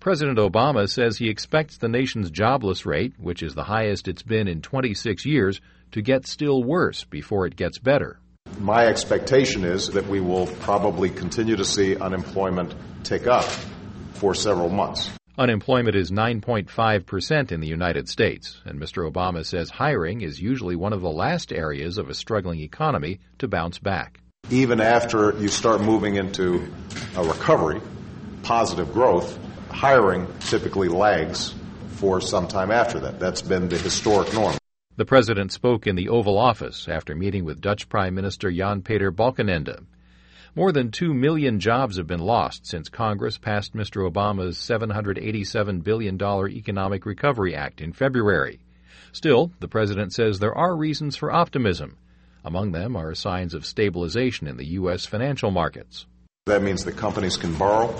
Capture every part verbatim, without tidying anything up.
President Obama says he expects the nation's jobless rate, which is the highest it's been in twenty-six years, to get still worse before it gets better. My expectation is that we will probably continue to see unemployment tick up for several months. Unemployment is nine point five percent in the United States, and Mister Obama says hiring is usually one of the last areas of a struggling economy to bounce back. Even after you start moving into a recovery, positive growth, hiring typically lags for some time after that. That's been the historic norm. The president spoke in the Oval Office after meeting with Dutch Prime Minister Jan-Peter Balkenende. More than two million jobs have been lost since Congress passed Mister Obama's seven hundred eighty-seven billion dollars Economic Recovery Act in February. Still, the president says there are reasons for optimism. Among them are signs of stabilization in the U S financial markets. That means that companies can borrow,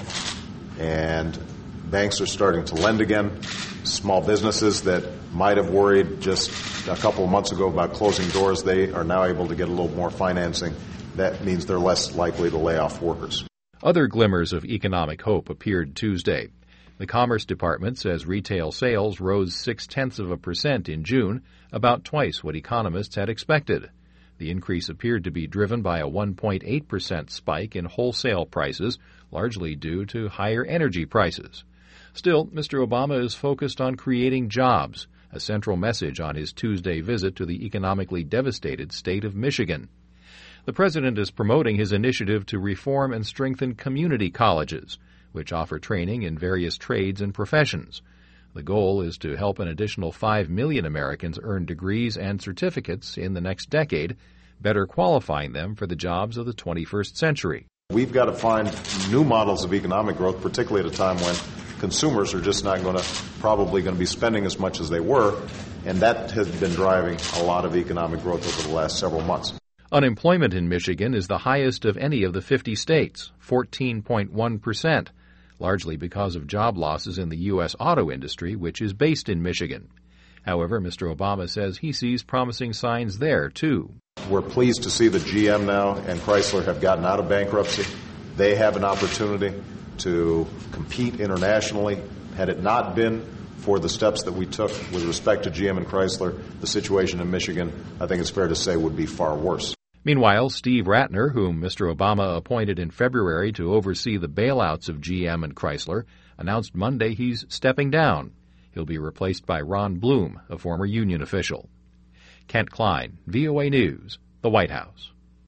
and banks are starting to lend again. Small businesses that might have worried just a couple of months ago about closing doors, they are now able to get a little more financing. That means they're less likely to lay off workers. Other glimmers of economic hope appeared Tuesday. The Commerce Department says retail sales rose six-tenths of a percent in June, about twice what economists had expected. The increase appeared to be driven by a one point eight percent spike in wholesale prices, largely due to higher energy prices. Still, Mister Obama is focused on creating jobs, a central message on his Tuesday visit to the economically devastated state of Michigan. The president is promoting his initiative to reform and strengthen community colleges, which offer training in various trades and professions. The goal is to help an additional five million Americans earn degrees and certificates in the next decade, better qualifying them for the jobs of the twenty-first century. We've got to find new models of economic growth, particularly at a time when consumers are just not going to, probably going to be spending as much as they were, and that has been driving a lot of economic growth over the last several months. Unemployment in Michigan is the highest of any of the fifty states, fourteen point one percent. Largely because of job losses in the U S auto industry, which is based in Michigan. However, Mister Obama says he sees promising signs there, too. We're pleased to see that G M now and Chrysler have gotten out of bankruptcy. They have an opportunity to compete internationally. Had it not been for the steps that we took with respect to G M and Chrysler, the situation in Michigan, I think it's fair to say, would be far worse. Meanwhile, Steve Ratner, whom Mister Obama appointed in February to oversee the bailouts of G M and Chrysler, announced Monday he's stepping down. He'll be replaced by Ron Bloom, a former union official. Kent Klein, V O A News, the White House.